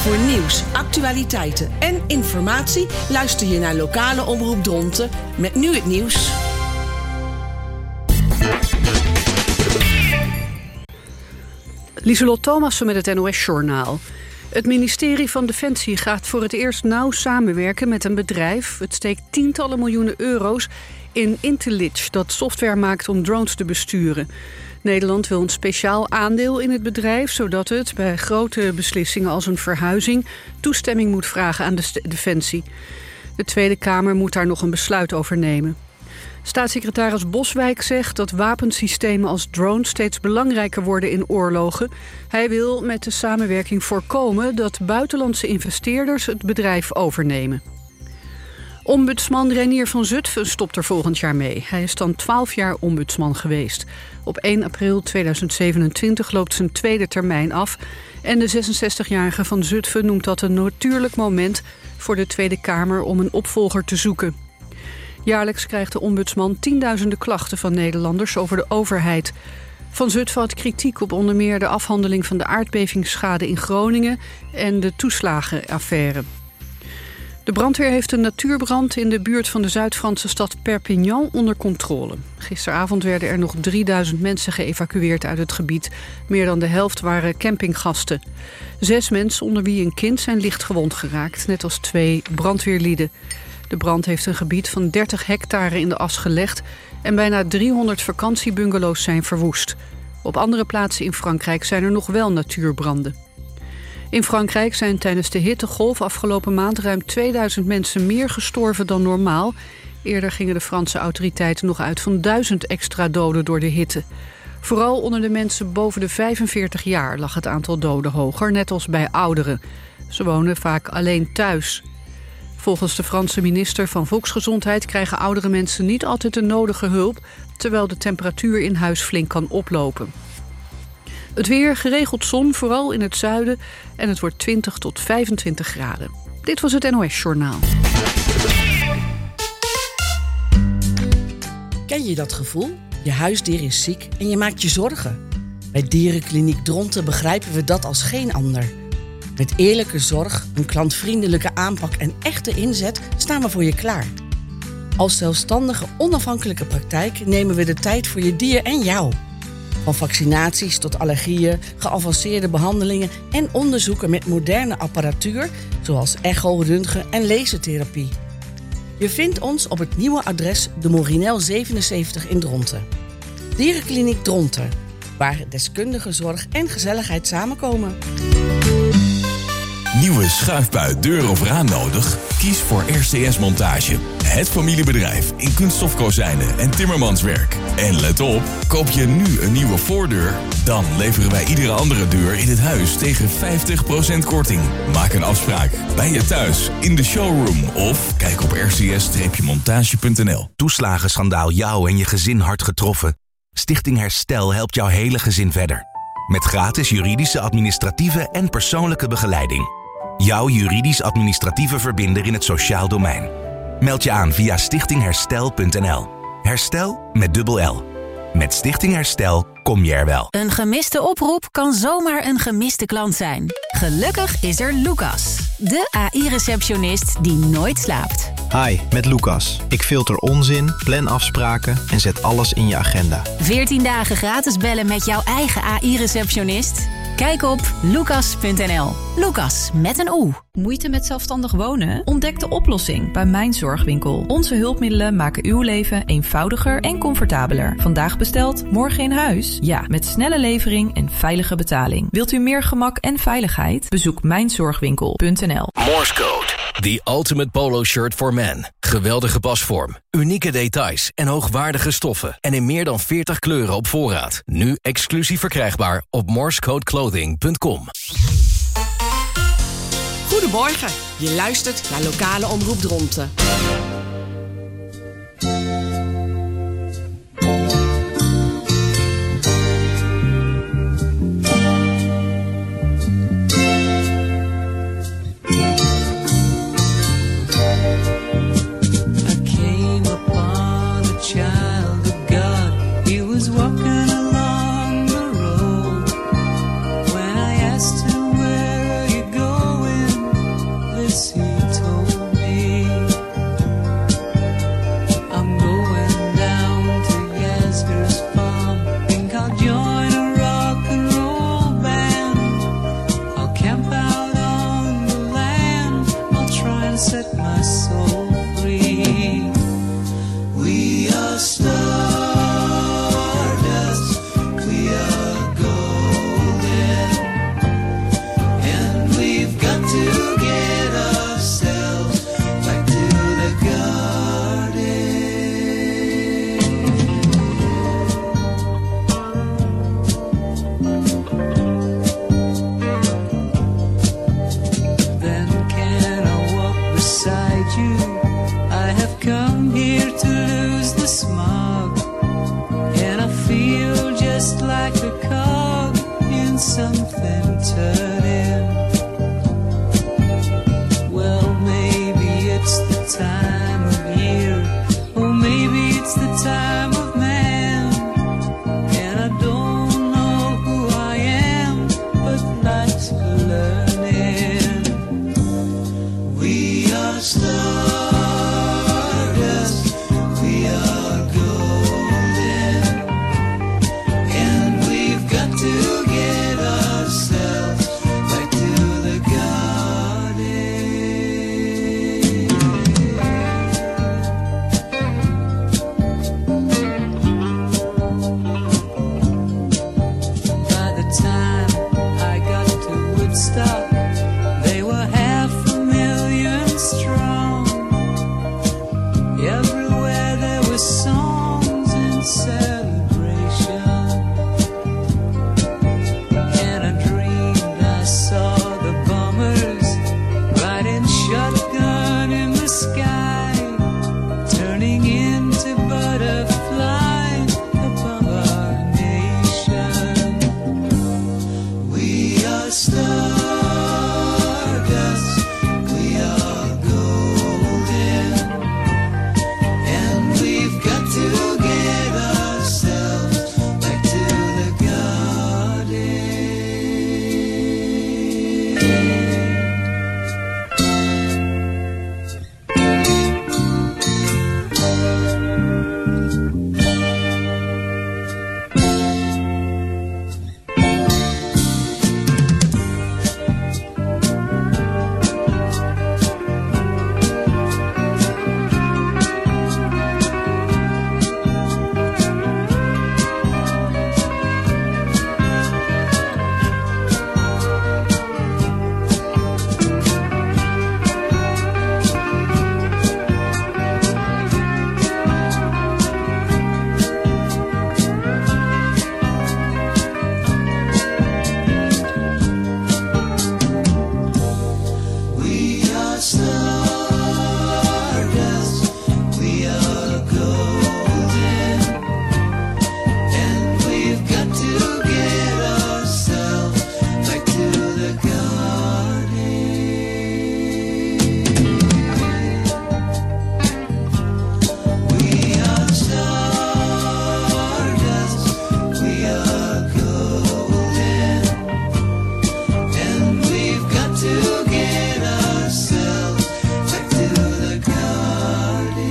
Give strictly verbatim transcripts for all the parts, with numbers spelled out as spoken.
Voor nieuws, actualiteiten en informatie luister je naar lokale omroep Dronten met nu het nieuws. Lieselot Thomassen met het N O S-journaal. Het ministerie van Defensie gaat voor het eerst nauw samenwerken met een bedrijf. Het steekt tientallen miljoenen euro's in Intellige, dat software maakt om drones te besturen. Nederland wil een speciaal aandeel in het bedrijf, zodat het bij grote beslissingen als een verhuizing toestemming moet vragen aan de Defensie. De Tweede Kamer moet daar nog een besluit over nemen. Staatssecretaris Boswijk zegt dat wapensystemen als drones steeds belangrijker worden in oorlogen. Hij wil met de samenwerking voorkomen dat buitenlandse investeerders het bedrijf overnemen. Ombudsman Reinier van Zutphen stopt er volgend jaar mee. Hij is dan twaalf jaar ombudsman geweest. Op één april tweeduizend zevenentwintig loopt zijn tweede termijn af. En de zesenzestigjarige van Zutphen noemt dat een natuurlijk moment voor de Tweede Kamer om een opvolger te zoeken. Jaarlijks krijgt de ombudsman tienduizenden klachten van Nederlanders over de overheid. Van Zutphen had kritiek op onder meer de afhandeling van de aardbevingsschade in Groningen en de toeslagenaffaire. De brandweer heeft een natuurbrand in de buurt van de Zuid-Franse stad Perpignan onder controle. Gisteravond werden er nog drieduizend mensen geëvacueerd uit het gebied. Meer dan de helft waren campinggasten. Zes mensen, onder wie een kind, zijn licht gewond geraakt, net als twee brandweerlieden. De brand heeft een gebied van dertig hectare in de as gelegd en bijna driehonderd vakantiebungalows zijn verwoest. Op andere plaatsen in Frankrijk zijn er nog wel natuurbranden. In Frankrijk zijn tijdens de hittegolf afgelopen maand ruim tweeduizend mensen meer gestorven dan normaal. Eerder gingen de Franse autoriteiten nog uit van duizend extra doden door de hitte. Vooral onder de mensen boven de vijfenveertig jaar lag het aantal doden hoger, net als bij ouderen. Ze wonen vaak alleen thuis. Volgens de Franse minister van Volksgezondheid krijgen oudere mensen niet altijd de nodige hulp, terwijl de temperatuur in huis flink kan oplopen. Het weer, geregeld zon, vooral in het zuiden, en het wordt twintig tot vijfentwintig graden. Dit was het N O S-journaal. Ken je dat gevoel? Je huisdier is ziek en je maakt je zorgen. Bij Dierenkliniek Dronten begrijpen we dat als geen ander. Met eerlijke zorg, een klantvriendelijke aanpak en echte inzet staan we voor je klaar. Als zelfstandige, onafhankelijke praktijk nemen we de tijd voor je dier en jou. Van vaccinaties tot allergieën, geavanceerde behandelingen en onderzoeken met moderne apparatuur, zoals echo, röntgen en lasertherapie. Je vindt ons op het nieuwe adres de Morinel zevenenzeventig in Dronten. Dierenkliniek Dronten, waar deskundige zorg en gezelligheid samenkomen. Nieuwe schuifbui, deur of raam nodig? Kies voor R C S Montage. Het familiebedrijf in kunststofkozijnen en timmermanswerk. En let op, koop je nu een nieuwe voordeur, dan leveren wij iedere andere deur in het huis tegen vijftig procent korting. Maak een afspraak bij je thuis, in de showroom of kijk op r c s montage punt n l. Toeslagenschandaal jou en je gezin hard getroffen? Stichting Herstel helpt jouw hele gezin verder. Met gratis juridische, administratieve en persoonlijke begeleiding. Jouw juridisch-administratieve verbinder in het sociaal domein. Meld je aan via stichting herstel punt n l. Herstel met dubbel L. Met Stichting Herstel kom je er wel. Een gemiste oproep kan zomaar een gemiste klant zijn. Gelukkig is er Lucas, de A I-receptionist die nooit slaapt. Hi, met Lucas. Ik filter onzin, plan afspraken en zet alles in je agenda. veertien dagen gratis bellen met jouw eigen A I-receptionist? Kijk op lucas punt n l. Lucas met een O. Moeite met zelfstandig wonen? Ontdek de oplossing bij Mijn Zorgwinkel. Onze hulpmiddelen maken uw leven eenvoudiger en comfortabeler. Vandaag besteld, morgen in huis? Ja, met snelle levering en veilige betaling. Wilt u meer gemak en veiligheid? Bezoek mijn zorgwinkel punt n l. Morse Code. The ultimate polo shirt for men. Geweldige pasvorm, unieke details en hoogwaardige stoffen. En in meer dan veertig kleuren op voorraad. Nu exclusief verkrijgbaar op morsecode clothing punt com. Goedemorgen, je luistert naar lokale omroep Dronten. Walking along the road when I asked her where you going. stop. They were half a million strong. Everywhere there were songs and celebration. And I dreamed I saw the bombers riding shotgun in the sky, turning into butterflies above our nation. We are stardust, we are golden, and we've got to get ourselves back to the garden. We are stardust, we are golden, and we've got to get ourselves back to the garden. We are stardust, we are golden, and we've got to get ourselves back to the garden.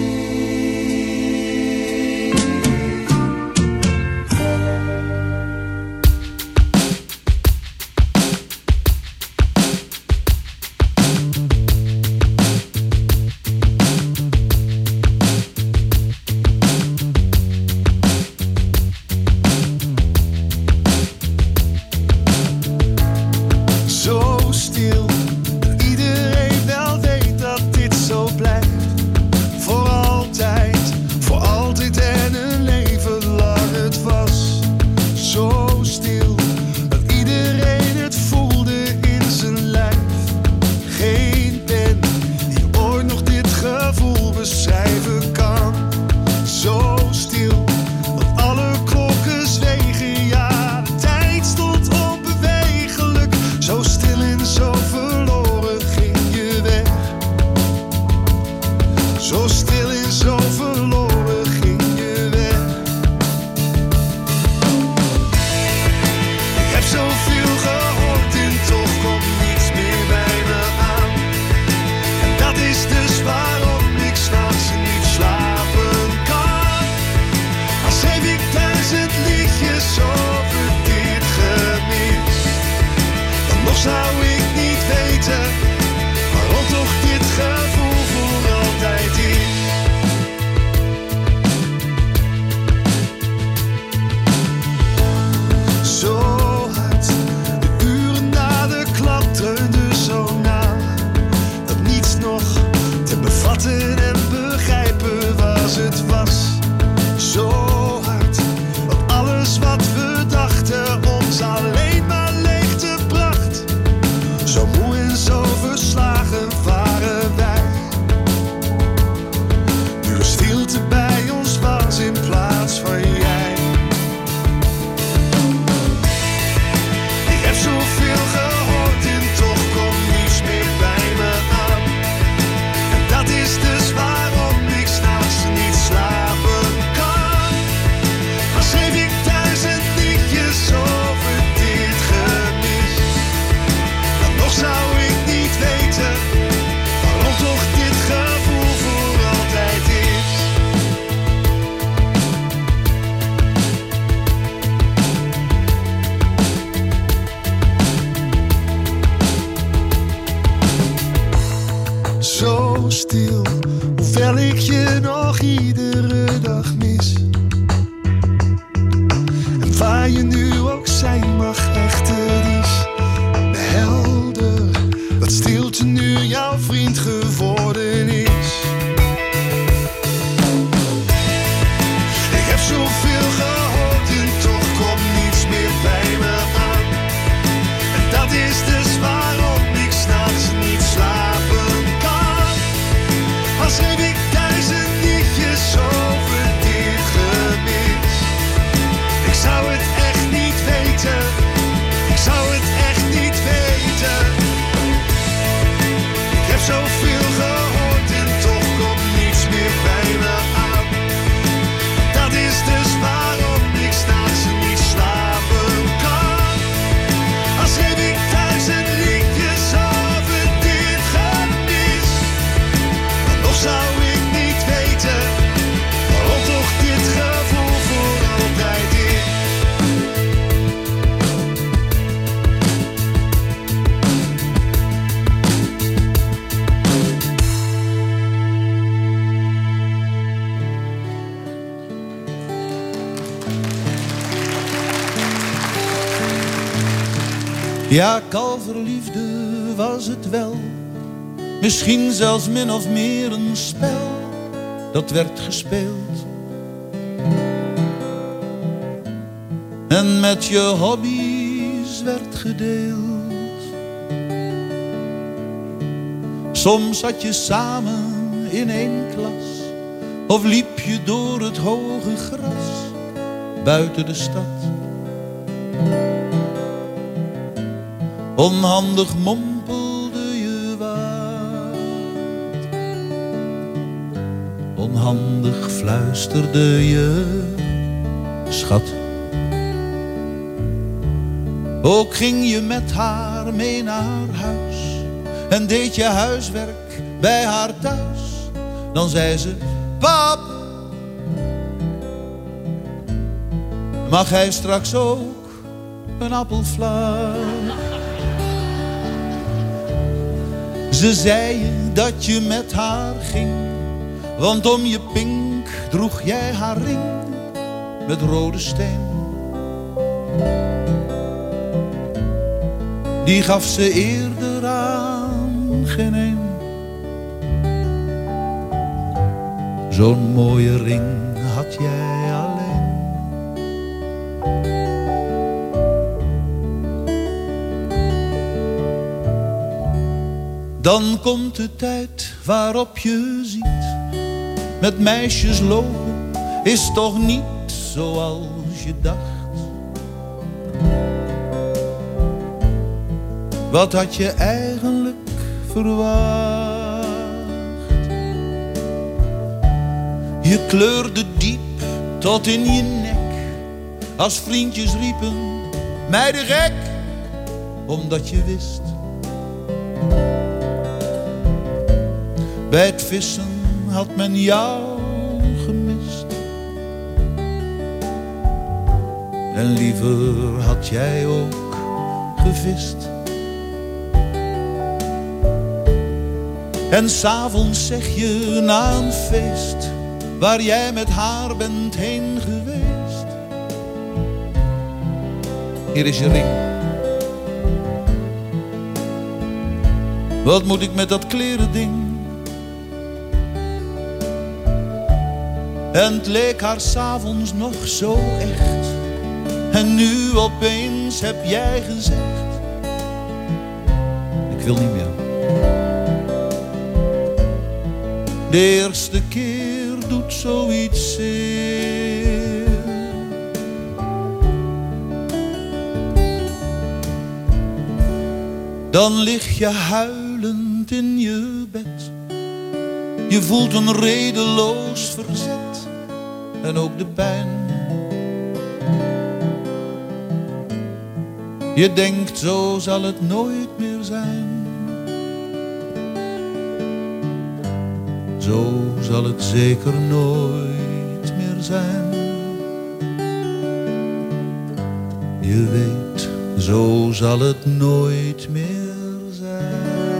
Zo stil, dat iedereen wel weet dat dit zo blijft. Voor altijd, voor altijd en een leven lang het was. Zo stil, dat iedereen het voelde in zijn lijf. Geen pen die ooit nog dit gevoel beschrijven kan. Zo stil, dat alle klokken zwegen, ja, de tijd stond onbewegelijk. Zo stil en zo verloren ging je weg. Zo stil en zo verloren ging je weg. Ik heb zoveel gehoord en toch komt niets meer bij me aan. En dat is dus waarom ik 's nachts niet slapen kan. Al schreef ik duizend liedjes over dit gemis, dan nog zou ik niet weten waarom toch dit gevoel voor altijd is. Zo hard, de uren na de klap dreunden zo na, dat niets nog te bevatten en begrijpen was het was. Zo hard, dat alles wat we dachten ons alleen maar leegte bracht. Zo moe en zo verslagen waren wij, nu er stilte bij ons was in plaats van jij. Ik heb zoveel gehoord en toch komt niets meer bij me aan. En dat is dus waarom ik 's nachts niet slapen kan. Al schreef ik duizend liedjes over dit gemis, dan nog zou ik niet weten waarom toch dit gevoel voor altijd is. Zo stil, hoewel ik je nog iedere dag mis. En waar je nu ook zijn mag, echt, het is de hel. Ja, kalverliefde was het wel. Misschien zelfs min of meer een spel dat werd gespeeld. En met je hobby's werd gedeeld. Soms zat je samen in één klas, of liep je door het hoge gras buiten de stad. Onhandig mompelde je wat, onhandig fluisterde je schat. Ook ging je met haar mee naar huis en deed je huiswerk bij haar thuis. Dan zei ze, pap, mag hij straks ook een appelflaap? Ze zei je dat je met haar ging, want om je pink droeg jij haar ring met rode steen. Die gaf ze eerder aan geen een. Zo'n mooie ring had jij alleen. Dan komt de tijd waarop je ziet, met meisjes lopen is toch niet zoals je dacht. Wat had je eigenlijk verwacht? Je kleurde diep tot in je nek, als vriendjes riepen, meiden gek, omdat je wist. Bij het vissen had men jou gemist. En liever had jij ook gevist. En 's avonds zeg je na een feest, waar jij met haar bent heen geweest, hier is je ring. Wat moet ik met dat klerending? En het leek haar 's avonds nog zo echt. En nu opeens heb jij gezegd, ik wil niet meer. De eerste keer doet zoiets zeer. Dan lig je huilend in je bed. Je voelt een redeloos verzet en ook de pijn. Je denkt, zo zal het nooit meer zijn. Zo zal het zeker nooit meer zijn. Je weet, zo zal het nooit meer zijn.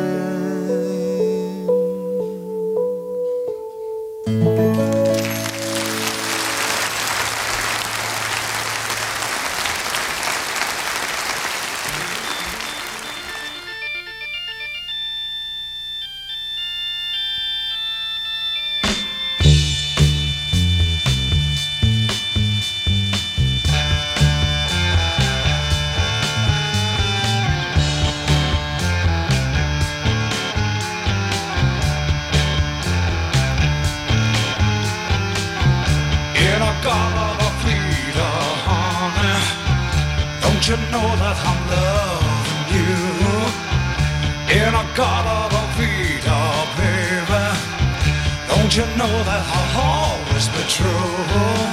Don't you know that I'm loving you? In a Garden of Vita, baby. Don't you know that I'll always be true?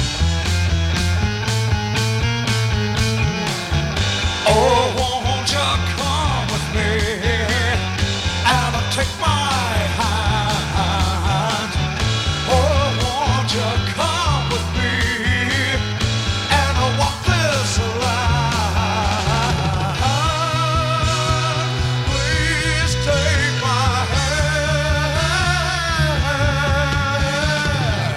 Oh, won't you come with me and I'll take my hand? Oh, won't you come with me and I'll walk this line? Please take my hand.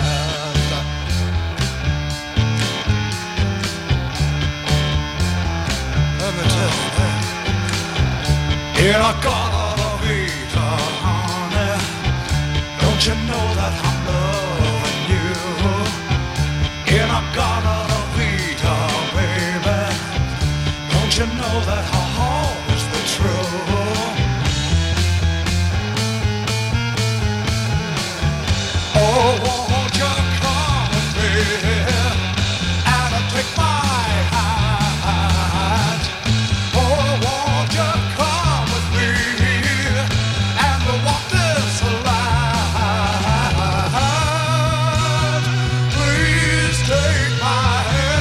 Let me tell In a Casa Vita, honey, don't you know that I'm loving you? In a Casa Vita, baby, don't you know that I'll always be true? Oh, won't you come with me and take my hand? Oh, won't you come with me and walk this line? Please take my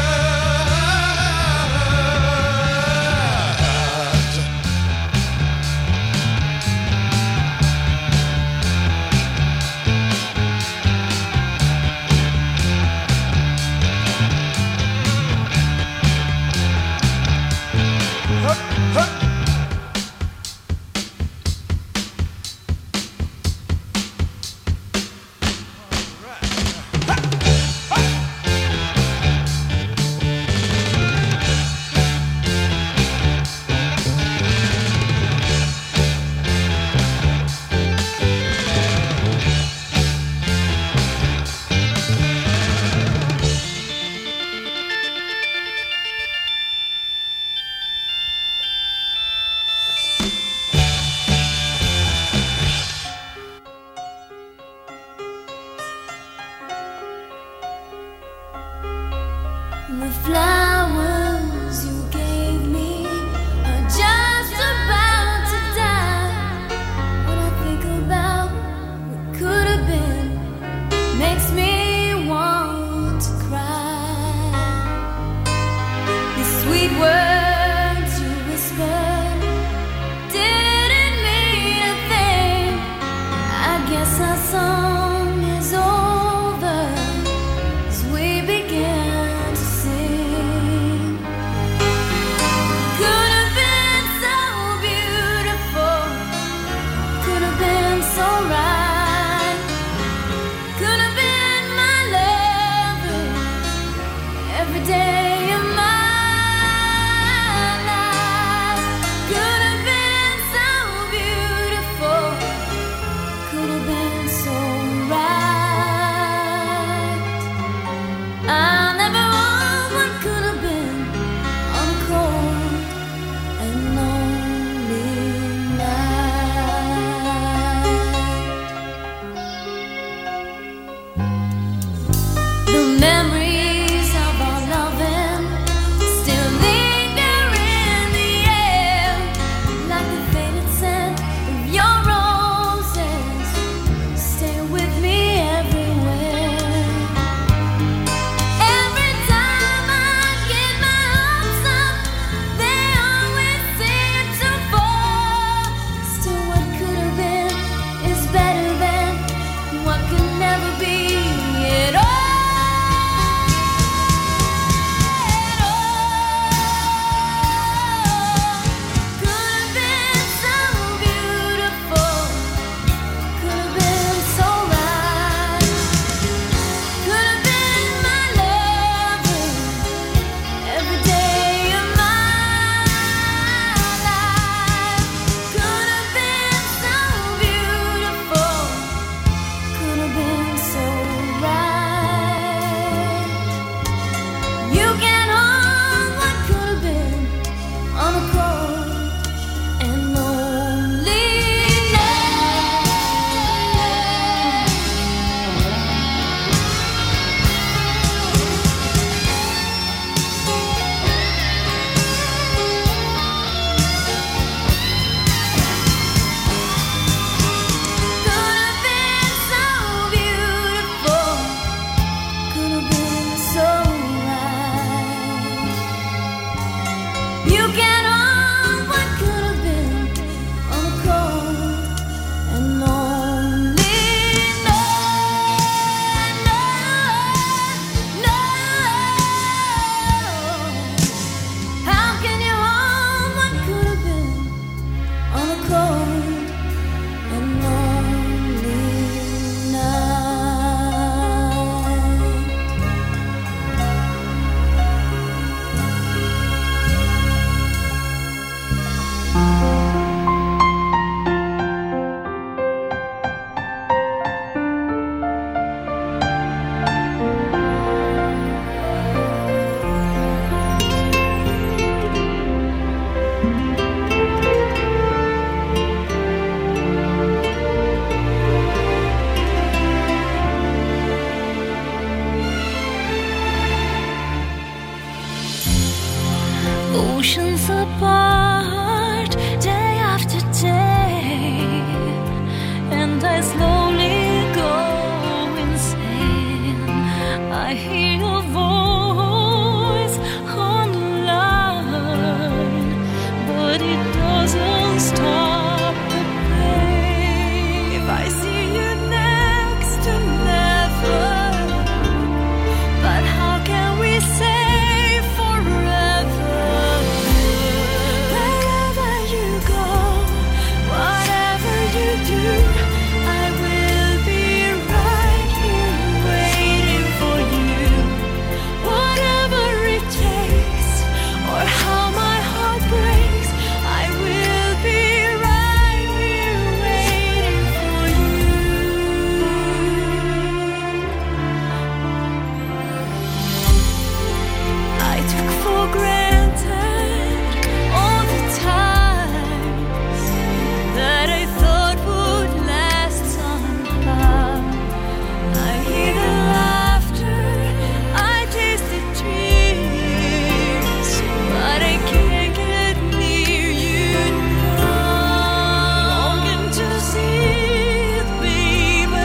hand. doesn't stop the pain. If I see you next to never, but how can we say forever? Wherever you go, whatever you do, I will be right here waiting for you. Whatever it takes, or how my heart breaks, I will be right here waiting for you. I took for granted all the times that I thought would last somehow. I hear the laughter, I taste the tears, but I can't get near you now. Longing to see it, baby.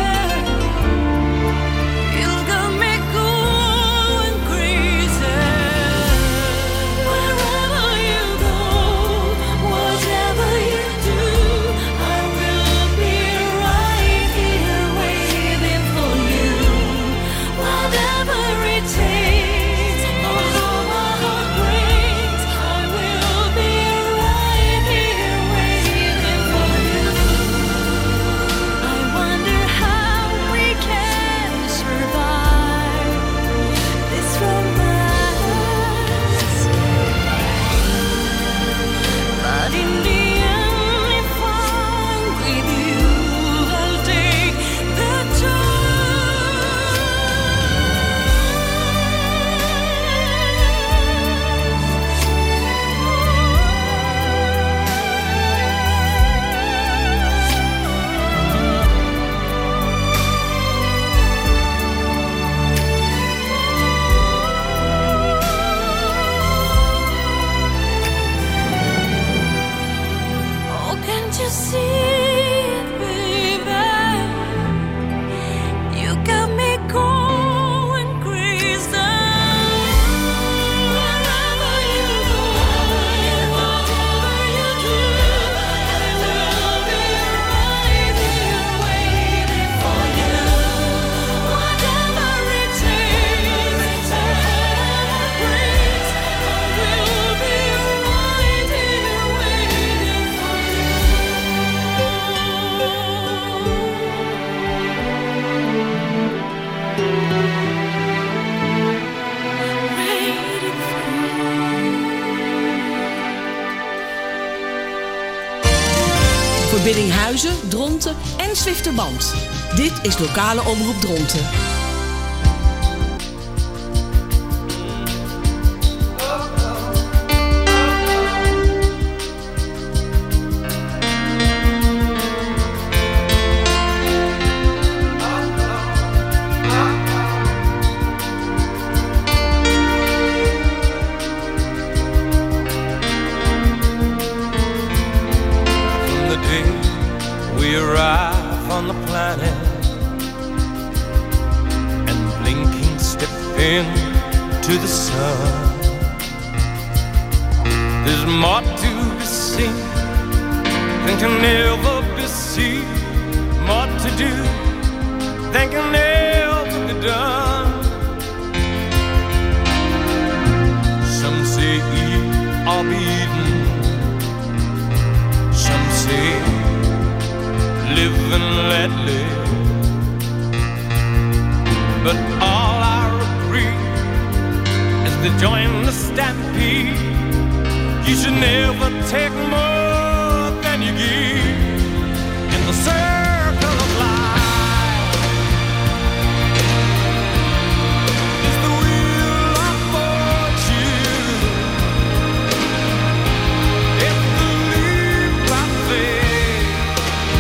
You got me going crazy. Wherever you go, whatever you do, I will be right here waiting for you. Whatever it takes, or how my heart breaks, I will be right here waiting for you. I wonder how we can survive this romance. But in the end, if I'm with you, I'll take the Oh, can't you see it, baby? You got me going crazy. Wherever you go, whatever you do, I will be right here waiting for you. Whatever it takes, or how it breaks, I will be right here waiting for you. Waiting for Voor Biddinghuizen, Dronten en Zwifterband. Dit is lokale omroep Dronten. From the day we arrive on the planet and blinking step into the sun, there's more to be seen than can ever be seen, more to do than can ever be done. Some say eat or be eaten, some say live and let live, but all I agree is to join the stampede. You should never take more than you give in the circle of life. It's the wheel of fortune. It's the leap I take.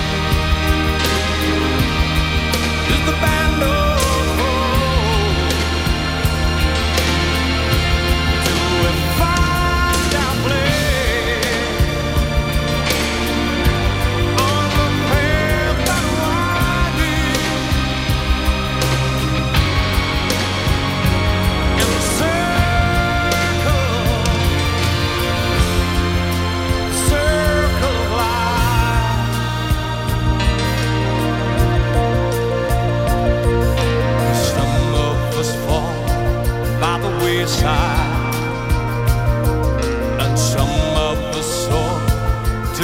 It's the band of hope. Do we find our place?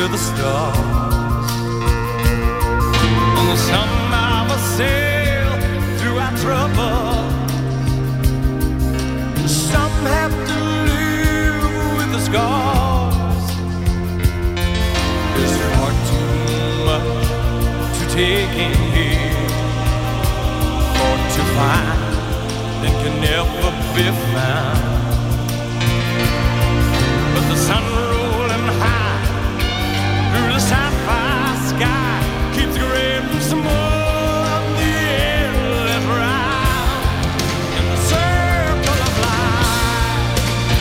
to the stars. And some of us sail through our trouble. Some have to live with the scars. There's far too much to take in here, or to find that can never be found. But the sun rolling high through the sapphire sky keeps grading some more of the endless ride in the circle of life.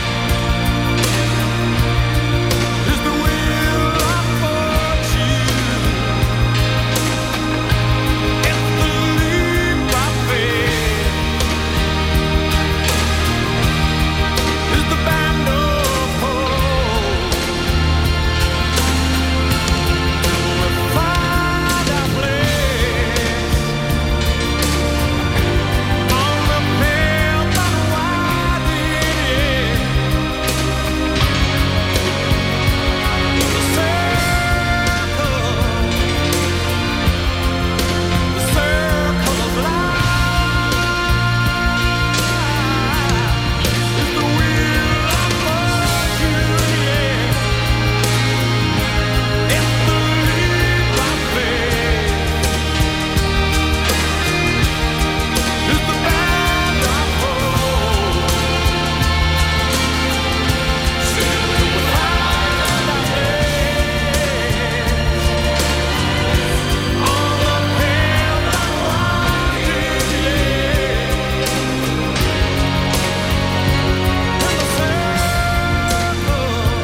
Is the wheel of fortune? It's the leap of faith. Is the band of hope? We'll find our place on the path unwinding. The circle, the circle of life is the wheel of fortune, yeah. It's the leap of faith. It's the band of hope. Still we'll find our place on the path unwinding, yeah. In the circle,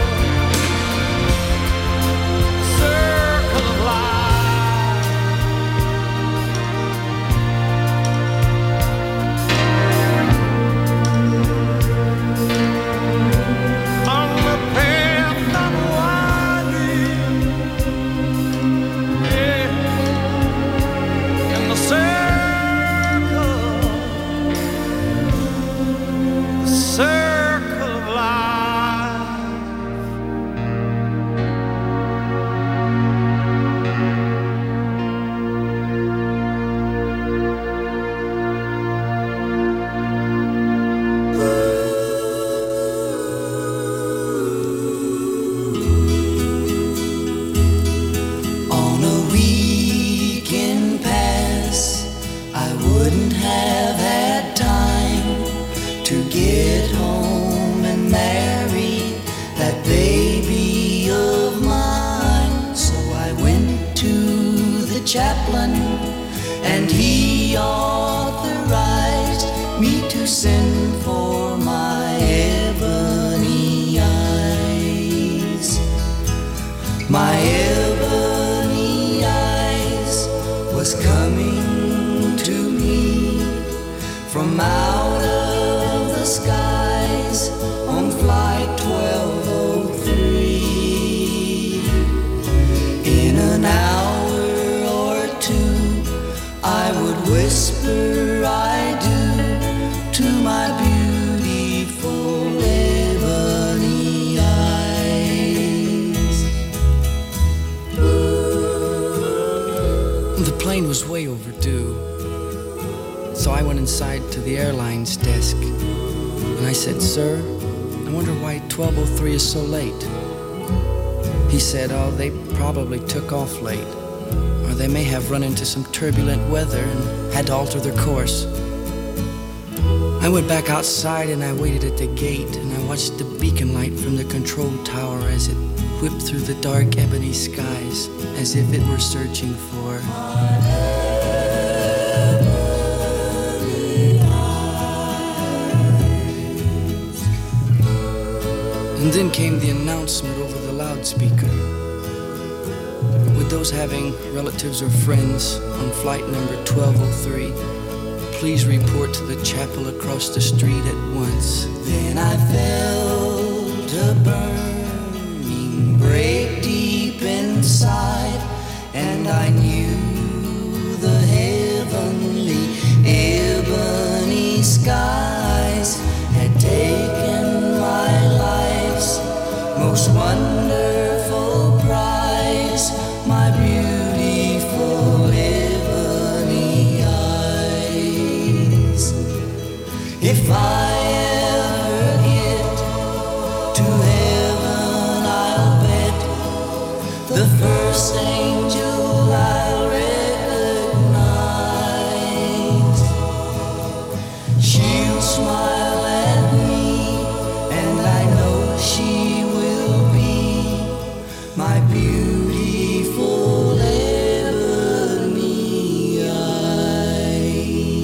circle of life. On the path unwinding, yeah. In the circle, the circle of life. On a weekend pass, I wouldn't have had time to get home and marry that baby of mine. So I went to the chaplain and he authorized me to send for my ebony eyes. My ebony eyes was coming to me from out of the skies on flight twelve oh three. In an hour or two, I would whisper I do to my beautiful ebony eyes. The plane was way overdue, so I went inside to the airline's desk and I said, "Sir, I wonder why twelve oh three is so late." He said, "Oh, they probably took off late, or they may have run into some turbulent weather and had to alter their course." I went back outside and I waited at the gate and I watched the beacon light from the control tower as it whipped through the dark ebony skies as if it were searching for And then came the announcement over the loudspeaker. With those having relatives or friends on flight number twelve oh three, please report to the chapel across the street at once. Then I felt a burning break deep inside, and I knew the heavenly ebony skies had taken my life's most wonderful prize. If I ever get to heaven, I'll bet the first angel I'll recognize. She'll smile at me, and I know she will be my beautiful ebony eyes.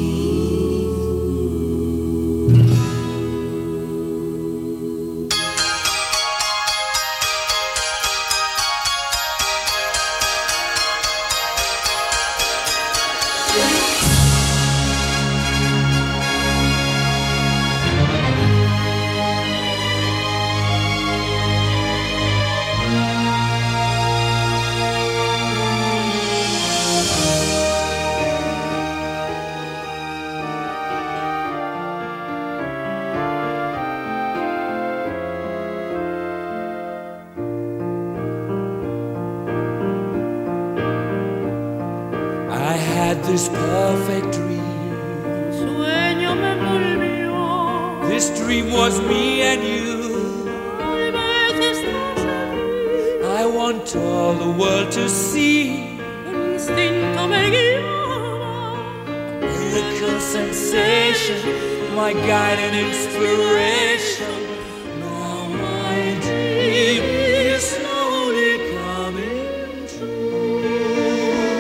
I had this perfect dream. Sueño me volvió. This dream was me and you. Tal vez estás aquí. I want all the world to see. El instinto me guiaba. Miracle sensation, my guide and inspiration. Now my dream is slowly coming true.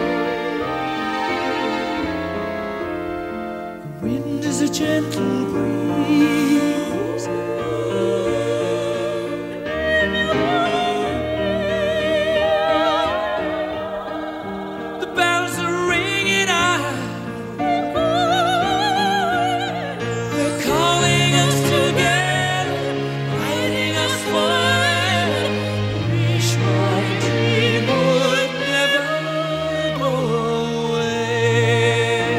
The wind is a gentle breeze. The bells are ringing out. They're calling us together, guiding us forever. Wish my dream would never go away.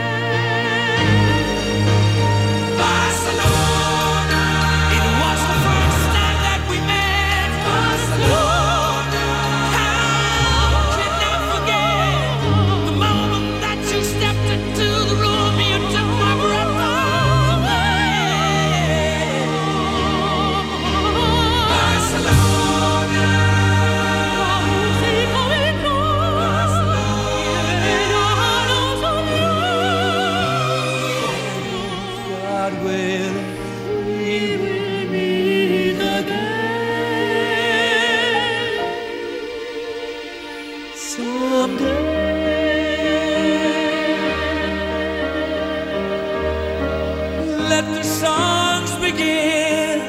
Barcelona, it was the first time that we met. Barcelona, how can I forget the moment that you stepped into the room? You took my breath away. Barcelona, Música del God will, we will meet again someday. Let the songs begin.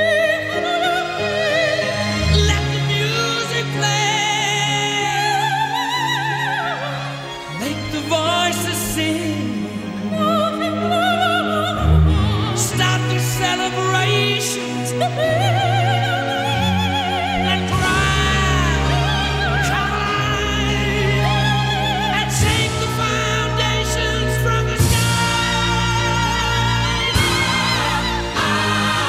Let the music play. Make the voices sing. Start the celebrations. And cry, cry, and shake the foundations from the sky.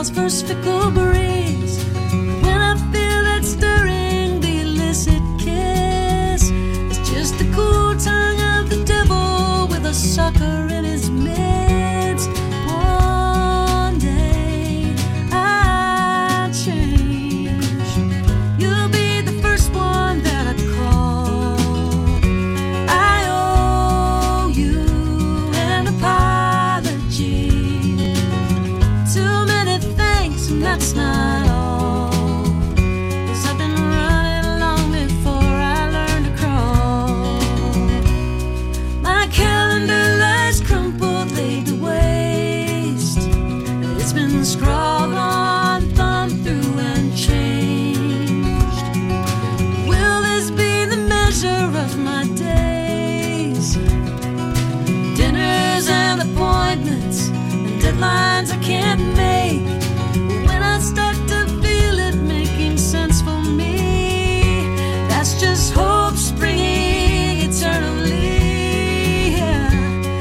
fall's first fickle breeze. When I feel that stirring, the illicit kiss, it's just the cool tongue of the devil with a sucker in his midst. One day I'll change. You'll be the first one that I call. I owe you an apology. Too many thanks, and that's not all. 'Cause I've been running long before I learned to crawl. My calendar lies crumpled, laid to waste. It's been scrawled on, thumbed through, and changed. Will this be the measure of my days? Dinners and appointments and deadlines I can't make. When I start to feel it making sense for me, that's just hope springing eternally. Yeah.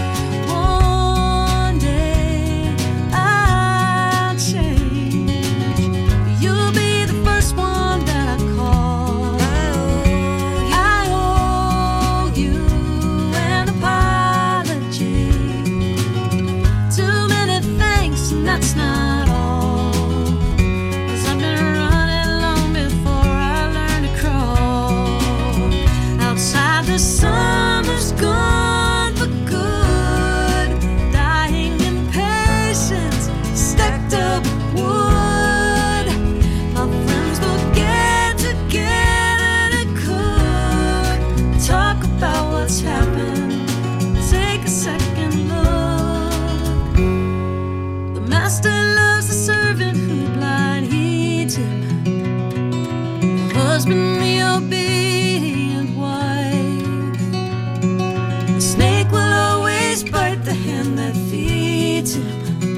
One day I'll change. You'll be the first one that I call. I owe you an apology. Too many thanks, and that's not all. 'Cause I've been running long before I learned to crawl. Outside the summer's gone for good. Dying impatience, stacked up wood. My friends will get together to cook. Talk about what's happened. Take a second look. The master loves the servant who blind heeds him. The husband, the obedient wife. The snake will always bite the hand that feeds him.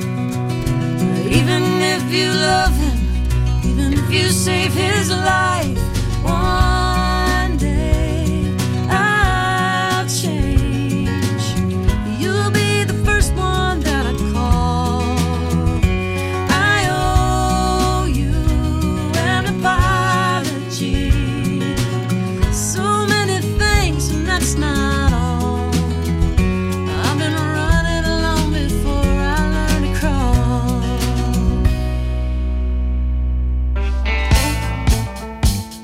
Even if you love him, even if you save his life, one day I'll change. You'll be the first one that I call. I owe you an apology. So many thanks, and that's not all. I've been running long before I learned to crawl.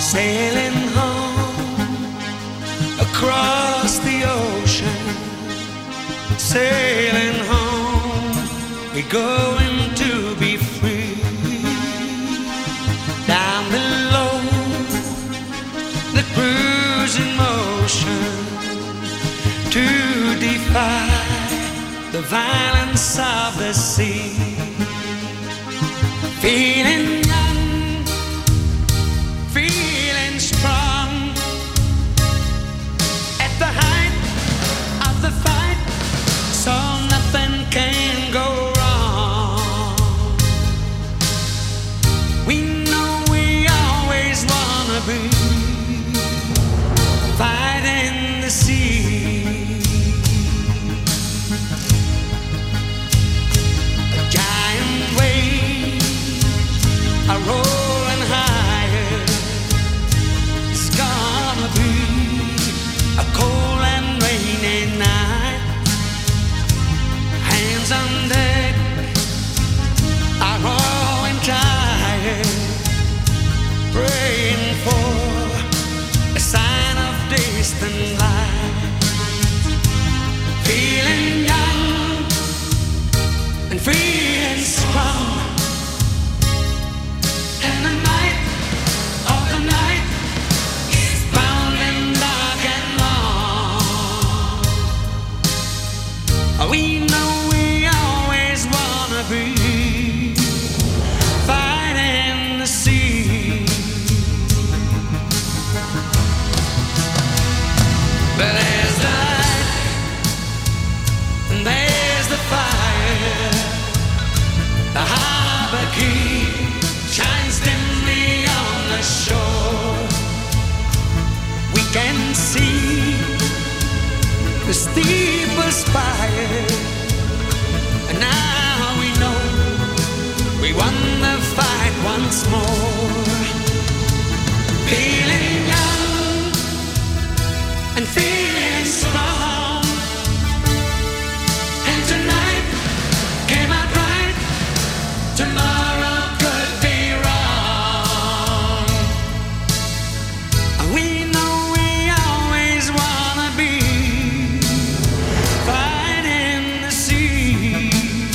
sailing home across the ocean, sailing home, we're going to be free. Down below, the cruising motion to defy the violence of the sea. Feeling young, feeling strong, at the height of the fight, so nothing can go wrong. We know we always wanna be fighting the sea. A giant wave are rolling higher. It's gonna be a cold and rainy night. Hands on deck are rolling tired, praying for a sign of distant light. Feeling young and feeling strong. And the night of the night is bound and dark and long. We know we always wanna be fighting the sea. But there's the light and there's the fire. The harbor key shines dimly on the shore. We can see the steeple spire, and now we know we won the fight once more. Feeling young and feeling strong, and tonight came out right. Tomorrow could be wrong. We know we always wanna be fighting the sea.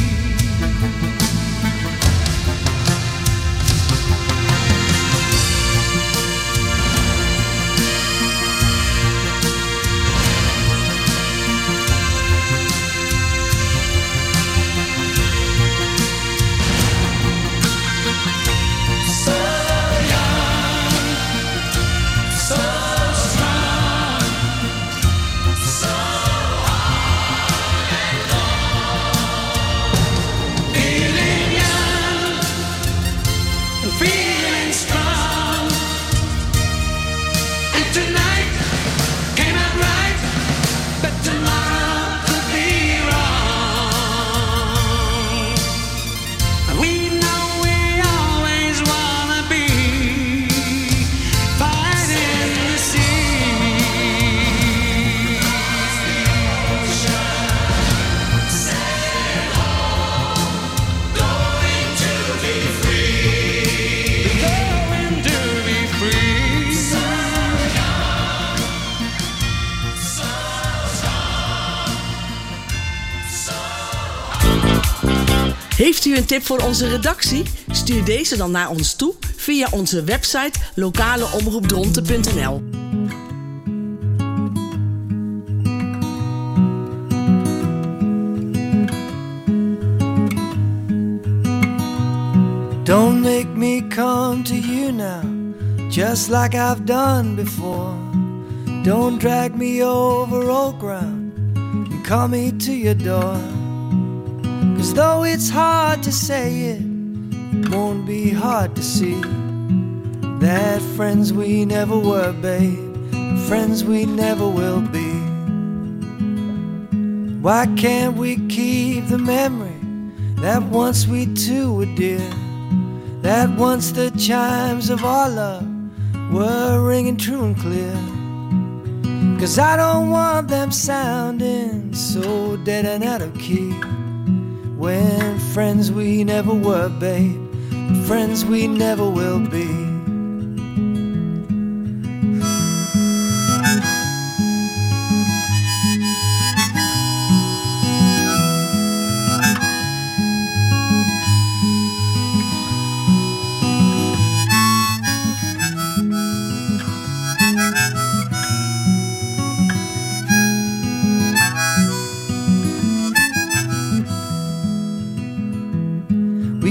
So young, so strong, so hard and long. Feeling young and feeling strong, and tonight came out right, but tomorrow could be wrong. We know we always wanna be fighting the sea. Sailing home, going to be free. Going to be free. So young, so strong, so Heeft u een tip voor onze redactie? Stuur deze dan naar ons toe via onze website lokaleomroepdronten punt n l. Don't make me come to you now, just like I've done before. Don't drag me over old ground and call me to your door. 'Cause though it's hard to say it, it won't be hard to see that friends we never were, babe, friends we never will be. Why can't we keep the memory that once we two were dear, that once the chimes of our love were ringing true and clear? 'Cause I don't want them sounding so dead and out of key, when friends we never were, babe, friends we never will be.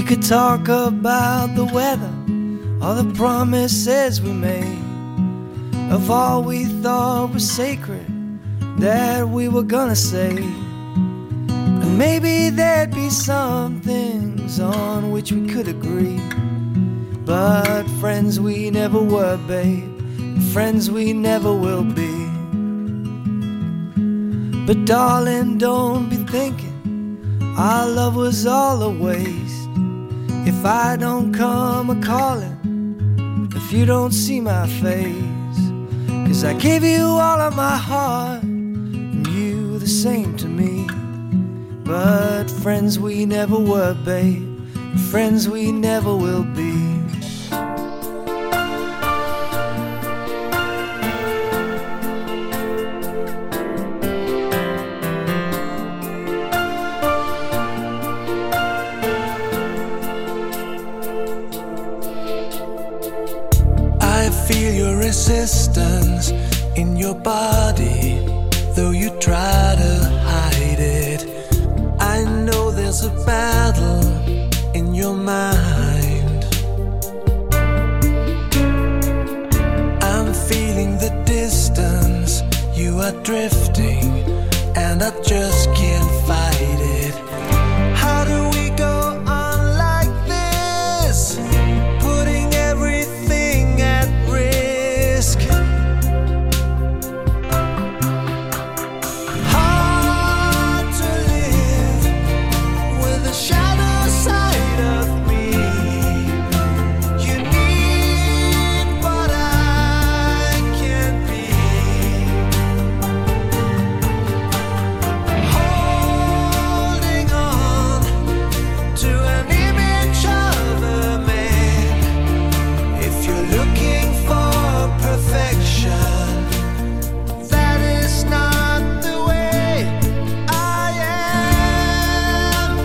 We could talk about the weather, all the promises we made, of all we thought was sacred that we were gonna say. And maybe there'd be some things on which we could agree, but friends we never were, babe, friends we never will be. But darling, don't be thinking our love was all a waste. If I don't come a-calling, if you don't see my face, 'cause I gave you all of my heart, and you the same to me. But friends we never were, babe, friends we never will be. I feel your resistance in your body, though you try to hide it. I know there's a battle in your mind. I'm feeling the distance, you are drifting, and I just can't fight it. How do we go on like this, putting everything at risk? Hard to live with the shadow side of me. You need what I can't be. Holding on to an image of a man. If you're looking for perfection, that is not the way I am.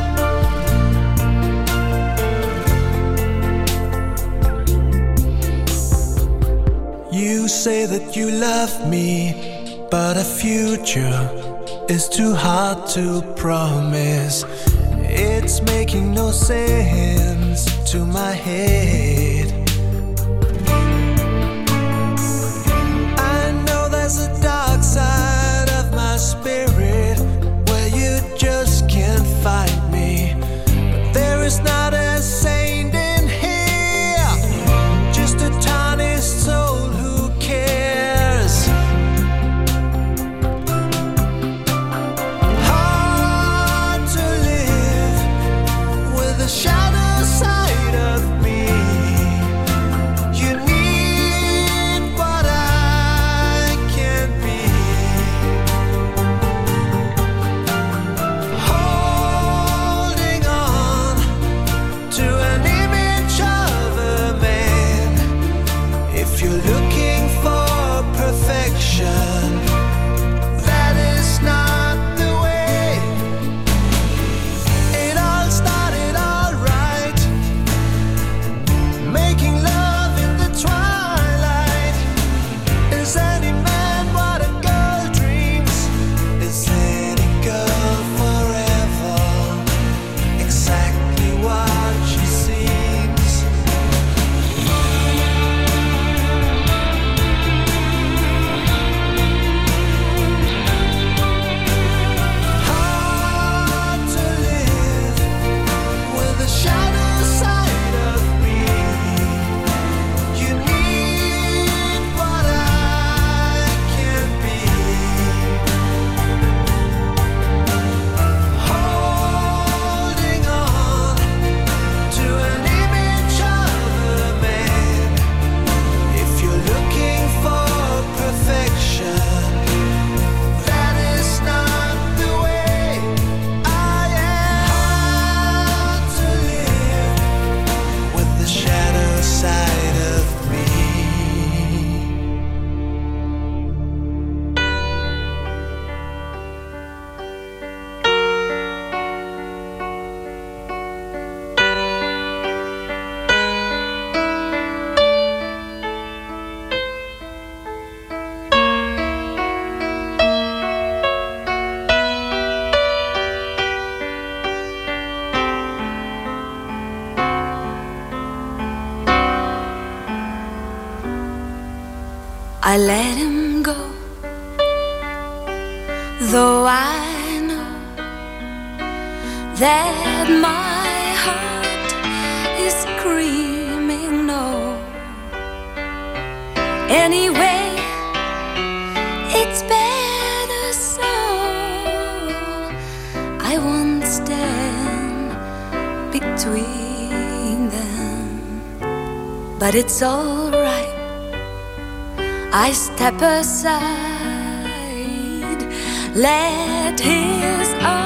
You say that you love me, but a future is too hard to promise. It's making no sense to my head. I know there's a dark side of my spirit where you just can't find me. But there is not a saint in here, just a tarnished soul who cares. Hard to live with the shadow side of me. You need what I can't be. Holding on I let him go, though I know that my heart is screaming no. Anyway, it's better so. I won't stand between them, but it's all right. I step aside, let his arms